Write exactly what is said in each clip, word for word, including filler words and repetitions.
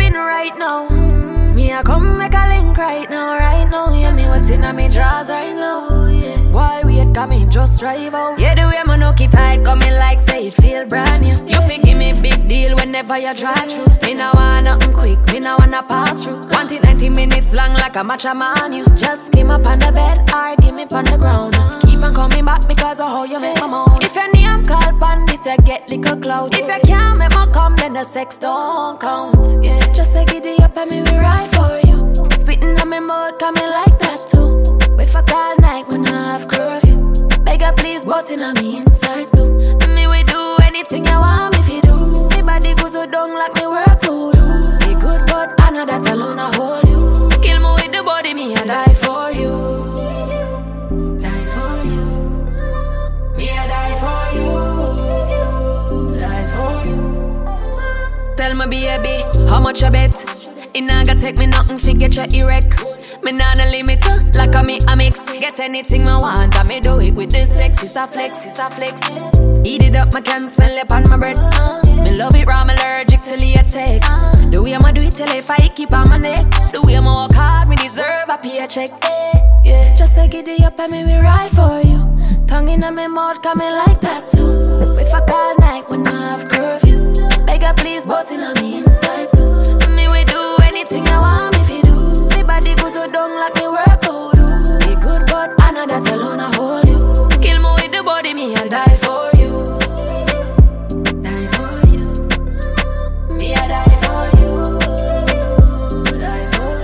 loving right now. Mm, me I come make a link right now, right now. Yeah, me what's in me drawers right now. Yeah, why wait, got me just drive out. Yeah, the way my nookie tight coming like say it feel brand new. You fi give me big deal whenever you drive through. Me no want nothing quick, me no wanna pass through. Want it ninety minutes long like a matcha man. You just give me up on the bed or give me on the ground. Keep on coming back because of how you make my moan. If your name call pan this, you get little clout. If you can't make my come, then the sex don't count. Yeah, just say giddy up and me we ride for you. Spitting on me mouth, coming like that too. We fuck all night when I have curfew. Beg her please, bustin' on me inside too. Me we do anything you want me fi do. Me body goes so down like me work voodoo. Be good but I know that alone I hold you. Kill me with the body, me I die for you. Die for you. Me I die for you. Die for you. Tell me baby, how much I bet? It not gonna take me nothing fi get you erect. Me nah no limit, uh, like a me a mix. Get anything I want, and me do it with the sex. It's a flex, it's a flex. Eat it up, my can smell it on my breath. Uh, me love it raw, I'm allergic to latex. Uh, the way I'ma do it till if I keep on my neck. The way I'ma work hard, me deserve a paycheck. Yeah, yeah. Just say giddy up and me we ride for you. Tongue in my mouth coming like that too. We fuck all night when I have curfew. Beg her please, bustin' on me inside too. Me we do anything I want me fi do. Me body goes so down like me work voodoo. Be good but I know that alone I hold you. Kill me with the body, me I die for you. Die for you. Me I die for you. Die for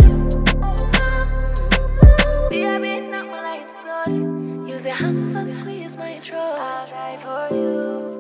you. Baby, knock my lights out. Use your hands and squeeze my throat. I'll die for you.